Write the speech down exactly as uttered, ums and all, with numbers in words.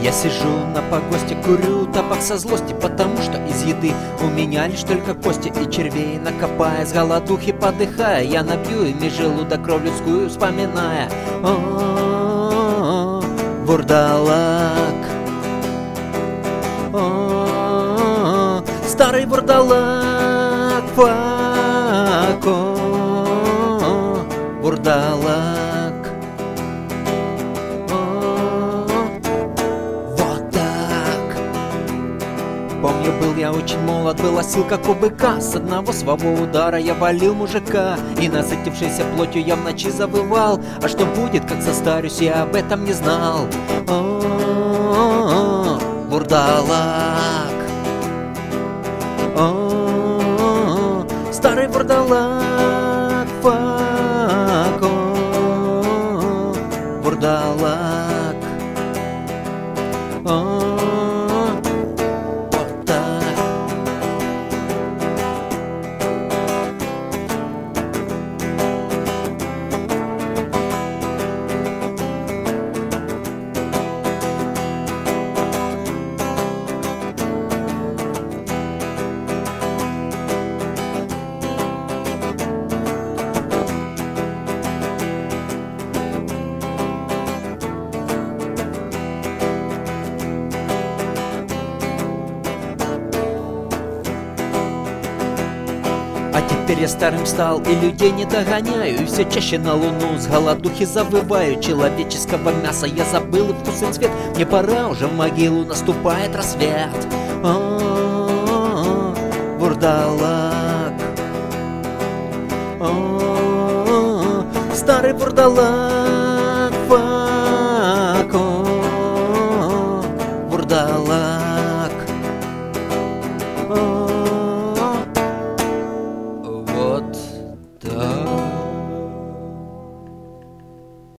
Я сижу на погосте, курю табак со злости, потому что из еды у меня лишь только кости и червей накопая. С голодухи подыхая, я набью ими желудок, кровь людскую вспоминая. О-о-о, вурдалак, о-о-о, старый вурдалак, фак, о-о-о, вурдалак. Помню, был я очень молод, был осил, как у быка. С одного своего удара я валил мужика, и, насытившийся плотью, я в ночи завывал. А что будет, как состарюсь, я об этом не знал. О-о-о, вурдалак, о-о-о, старый вурдалак, фак, о-о-о, вурдалак, о-о-о. А теперь я старым стал и людей не догоняю, и все чаще на луну с голодухи завываю. Человеческого мяса я забыл и вкус и цвет, мне пора уже в могилу, наступает рассвет. О-о-о, вурдалак, о-о-о, старый вурдалак, фак, о-о-о, вурдалак, о-о-о.